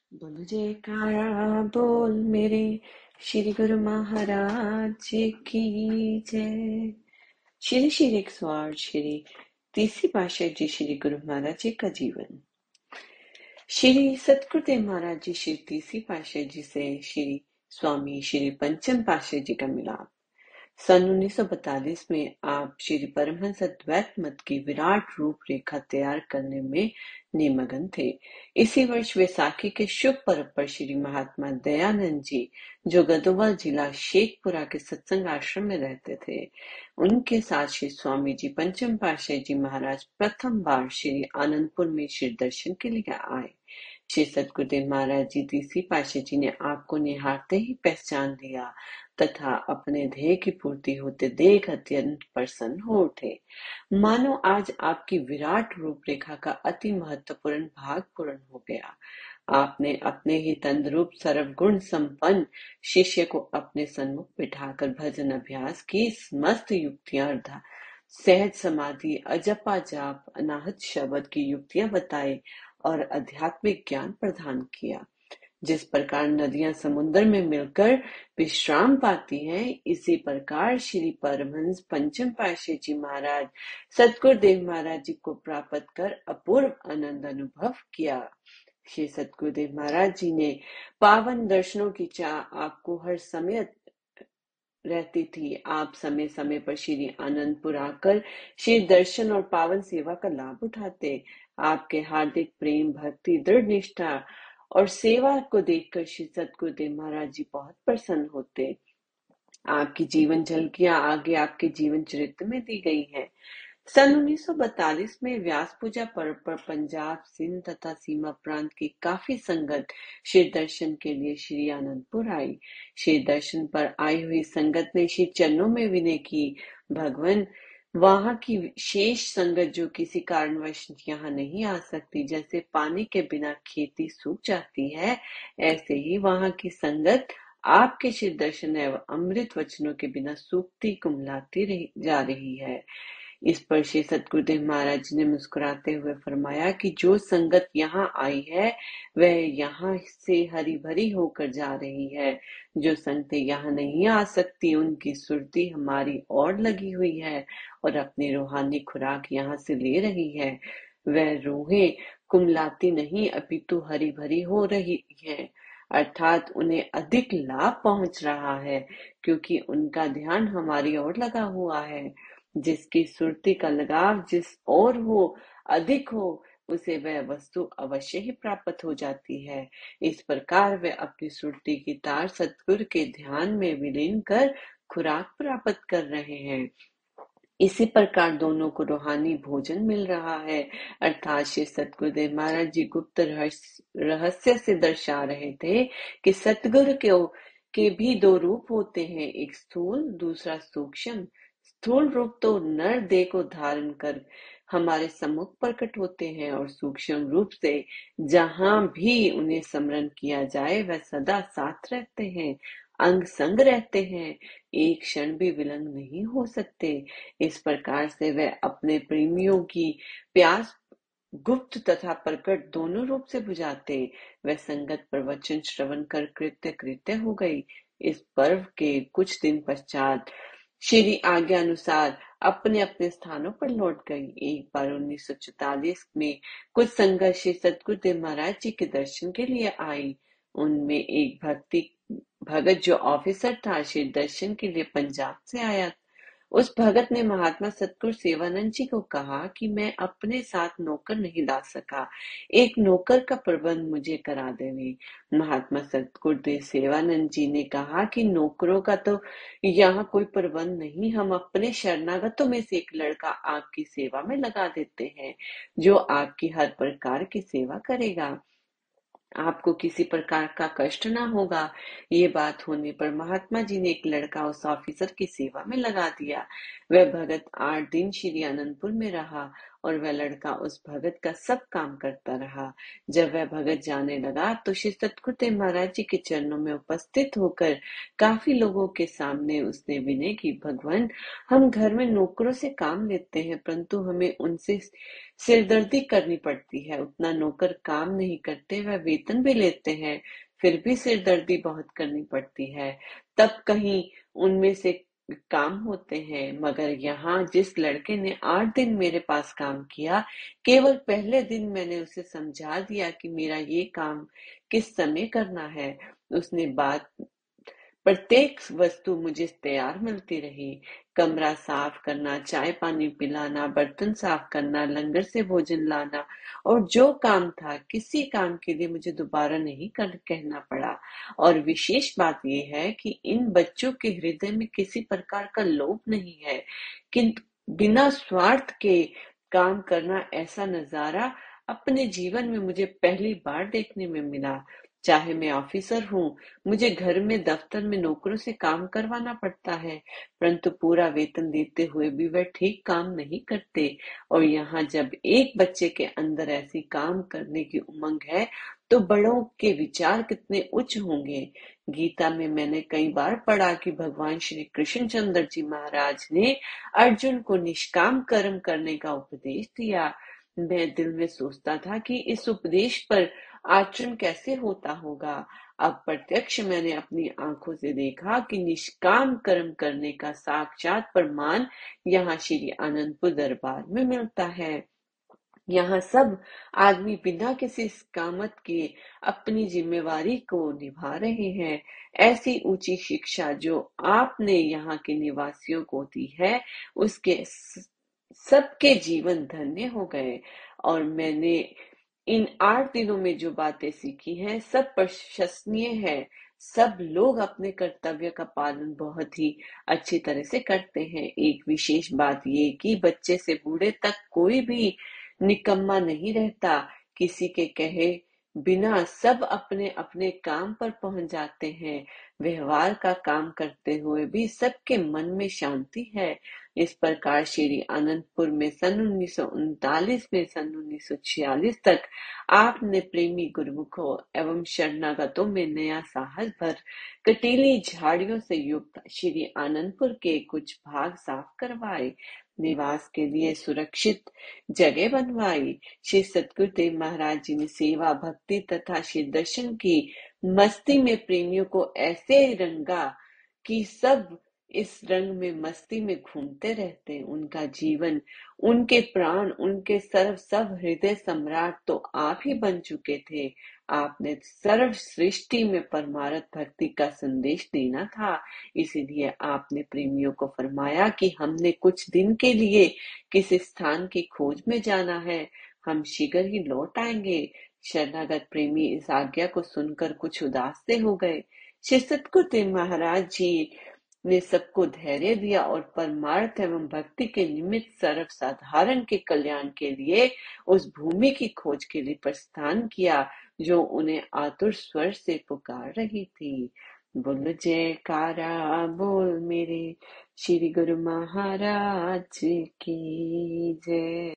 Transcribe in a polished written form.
बोलो जयकारा बोल मेरे श्री गुरु महाराज की जय। श्री श्री 108 श्री तीसरी पातशाह जी श्री गुरु महाराज जी का जीवन। श्री सतगुरुदेव महाराज जी श्री तीसरी पातशाह जी से श्री स्वामी श्री पंचम पातशाह जी का मिलाप। सन 1942 में आप श्री परमहंस अद्वैत मत की विराट रूपरेखा तैयार करने में निमग्न थे। इसी वर्ष वैसाखी के शुभ पर्व पर श्री महात्मा दयानंद जी, जो गदोवाल जिला शेखपुरा के सत्संग आश्रम में रहते थे, उनके साथ श्री स्वामी जी पंचम पातशाह जी महाराज प्रथम बार श्री आनंदपुर में श्री दर्शन के लिए आए। श्री सतगुरुदेव महाराज जी तीसरी पातशाह जी ने आपको निहारते ही पहचान लिया तथा अपने ध्येय की पूर्ति होते देख अत्यंत प्रसन्न हो उठे। मानो आज आपकी विराट रूपरेखा का अति महत्वपूर्ण भाग पूर्ण हो गया। आपने अपने ही तंद्रूप सर्वगुण संपन्न शिष्य को अपने सन्मुख बिठाकर भजन अभ्यास की समस्त युक्तियां, सहज समाधि, अजपा जाप, अनाहत शब्द की युक्तियां बताई और आध्यात्मिक ज्ञान प्रदान किया। जिस प्रकार नदियां समुद्र में मिलकर विश्राम पाती हैं, इसी प्रकार श्री परमहंस पंचम पातशाह जी महाराज सतगुरुदेव महाराज जी को प्राप्त कर अपूर्व आनंद अनुभव किया। श्री सतगुरुदेव महाराज जी ने पावन दर्शनों की चाह आपको हर समय रहती थी। आप समय समय पर श्री आनंदपुर आकर श्री दर्शन और पावन सेवा का लाभ उठाते। आपके हार्दिक प्रेम, भक्ति, दृढ़ निष्ठा और सेवा को देखकर श्री सतगुरुदेव महाराज जी बहुत प्रसन्न होते। आपकी जीवन झलकियां आगे आपके जीवन चरित्र में दी गई हैं। सन 1942 में व्यास पूजा पर्व पर पंजाब, सिंध तथा सीमा प्रांत की काफी संगत श्री दर्शन के लिए श्री आनंदपुर आई। श्री दर्शन पर आई हुई संगत ने श्री चरणों में विनय की, भगवान, वहां की शेष संगत जो किसी कारणवश यहाँ नहीं आ सकती, जैसे पानी के बिना खेती सूख जाती है, ऐसे ही वहां की संगत आपके श्री दर्शन एवं अमृत वचनों के बिना सूखती कुमलाती जा रही है। इस पर श्री सतगुरुदेव महाराज जी ने मुस्कुराते हुए फरमाया कि जो संगत यहाँ आई है वह यहाँ से हरी भरी होकर जा रही है। जो संगतें यहाँ नहीं आ सकती, उनकी सुरती हमारी ओर लगी हुई है और अपनी रूहानी खुराक यहाँ से ले रही है। वह रूहें कुमलाती नहीं अपितु हरी भरी हो रही है, अर्थात उन्हें अधिक लाभ पहुंच रहा है, क्योंकि उनका ध्यान हमारी ओर लगा हुआ है। जिसकी सुरती का लगाव जिस ओर हो, अधिक हो, उसे वह वस्तु अवश्य ही प्राप्त हो जाती है। इस प्रकार वे अपनी सुरती की तार सतगुरु के ध्यान में विलीन कर खुराक प्राप्त कर रहे हैं। इसी प्रकार दोनों को रूहानी भोजन मिल रहा है। अर्थात श्री सतगुरुदेव महाराज जी गुप्त रहस्य से दर्शा रहे थे कि सतगुरु के भी दो रूप होते हैं, एक स्थूल, दूसरा सूक्ष्म। स्थूल रूप तो नर देह को धारण कर हमारे सम्मुख प्रकट होते हैं और सूक्ष्म रूप से जहां भी उन्हें स्मरण किया जाए वह सदा साथ रहते हैं, अंग संग रहते हैं, एक क्षण भी विलंब नहीं हो सकते। इस प्रकार से वह अपने प्रेमियों की प्यास गुप्त तथा प्रकट दोनों रूप से बुझाते। वह संगत प्रवचन श्रवण कर कृत्य कृत्य हो गई। इस पर्व के कुछ दिन पश्चात श्री आज्ञा अनुसार अपने अपने स्थानों पर लौट गई। एक बार 1944 में कुछ संगत श्री सतगुरुदेव महाराज जी के दर्शन के लिए आई। उनमें एक भगत जो ऑफिसर था, श्री दर्शन के लिए पंजाब से आया। उस भगत ने महात्मा सतगुरु सेवानंद जी को कहा कि मैं अपने साथ नौकर नहीं ला सका, एक नौकर का प्रबंध मुझे करा देवे। महात्मा सतगुरुदेव सेवानंद जी ने कहा कि नौकरों का तो यहाँ कोई प्रबंध नहीं, हम अपने शरणागतों में से एक लड़का आपकी सेवा में लगा देते हैं, जो आपकी हर प्रकार की सेवा करेगा, आपको किसी प्रकार का कष्ट ना होगा। ये बात होने पर महात्मा जी ने एक लड़का उस ऑफिसर की सेवा में लगा दिया। वह भगत 8 दिन श्री आनंदपुर में रहा और वह लड़का उस भगत का सब काम करता रहा। जब वह भगत जाने लगा तो श्री सतगुरुदेव महाराज जी के चरणों में उपस्थित होकर काफी लोगों के सामने उसने विनय की, भगवान, हम घर में नौकरों से काम लेते हैं परंतु हमें उनसे सिरदर्दी करनी पड़ती है। उतना नौकर काम नहीं करते, वह वेतन भी लेते हैं, फिर भी सिरदर्दी बहुत करनी पड़ती है। तब कहीं उनमें से काम होते हैं। मगर यहाँ जिस लड़के ने 8 दिन मेरे पास काम किया, केवल पहले दिन मैंने उसे समझा दिया कि मेरा ये काम किस समय करना है। उसने बात प्रत्येक वस्तु मुझे तैयार मिलती रही। कमरा साफ करना, चाय पानी पिलाना, बर्तन साफ करना, लंगर से भोजन लाना और जो काम था, किसी काम के लिए मुझे दोबारा नहीं कहना पड़ा। और विशेष बात यह है कि इन बच्चों के हृदय में किसी प्रकार का लोभ नहीं है, किंतु बिना स्वार्थ के काम करना, ऐसा नजारा अपने जीवन में मुझे पहली बार देखने में मिला। चाहे मैं ऑफिसर हूँ, मुझे घर में दफ्तर में नौकरों से काम करवाना पड़ता है, परंतु पूरा वेतन देते हुए भी वह ठीक काम नहीं करते। और यहाँ जब एक बच्चे के अंदर ऐसी काम करने की उमंग है, तो बड़ों के विचार कितने उच्च होंगे। गीता में मैंने कई बार पढ़ा कि भगवान श्री कृष्णचंद्र जी महाराज ने अर्जुन को निष्काम कर्म करने का उपदेश दिया। मैं दिल में सोचता था कि इस उपदेश पर आचरण कैसे होता होगा। अब प्रत्यक्ष मैंने अपनी आंखों से देखा कि निष्काम कर्म करने का साक्षात प्रमाण यहाँ श्री आनंदपुर दरबार में मिलता है। यहाँ सब आदमी बिना किसी कामत के अपनी जिम्मेवारी को निभा रहे हैं। ऐसी ऊंची शिक्षा जो आपने यहाँ के निवासियों को दी है, उसके सबके जीवन धन्य हो गए। और मैंने इन 8 दिनों में जो बातें सीखी हैं, सब प्रशंसनीय है। सब लोग अपने कर्तव्य का पालन बहुत ही अच्छी तरह से करते हैं। एक विशेष बात ये कि बच्चे से बूढ़े तक कोई भी निकम्मा नहीं रहता। किसी के कहे बिना सब अपने अपने काम पर पहुंच जाते हैं। व्यवहार का काम करते हुए भी सबके मन में शांति है। इस प्रकार श्री आनंदपुर में सन 1939 में सन 1946 तक आपने प्रेमी गुरुमुखों एवं शरणागतों में नया साहस भर कटीली झाड़ियों से युक्त श्री आनंदपुर के कुछ भाग साफ करवाए, निवास के लिए सुरक्षित जगह बनवाई। श्री सतगुरुदेव महाराज जी ने सेवा, भक्ति तथा श्री दर्शन की मस्ती में प्रेमियों को ऐसे रंगा कि सब इस रंग में मस्ती में घूमते रहते। उनका जीवन, उनके प्राण, उनके सर्व सब हृदय सम्राट तो आप ही बन चुके थे। आपने सर्व सृष्टि में परमार्थ भक्ति का संदेश देना था, इसीलिए आपने प्रेमियों को फरमाया कि हमने कुछ दिन के लिए किस स्थान की खोज में जाना है, हम शीघ्र ही लौट आएंगे। शरणागत प्रेमी इस आज्ञा को सुनकर कुछ उदास से हो गए। श्री सतगुरुदेव महाराज जी ने सबको धैर्य दिया और परमार्थ एवं भक्ति के निमित्त सर्वसाधारण के कल्याण के लिए उस भूमि की खोज के लिए प्रस्थान किया जो उन्हें आतुर स्वर से पुकार रही थी। बोल जयकारा बोल मेरे श्री गुरु महाराज की जय।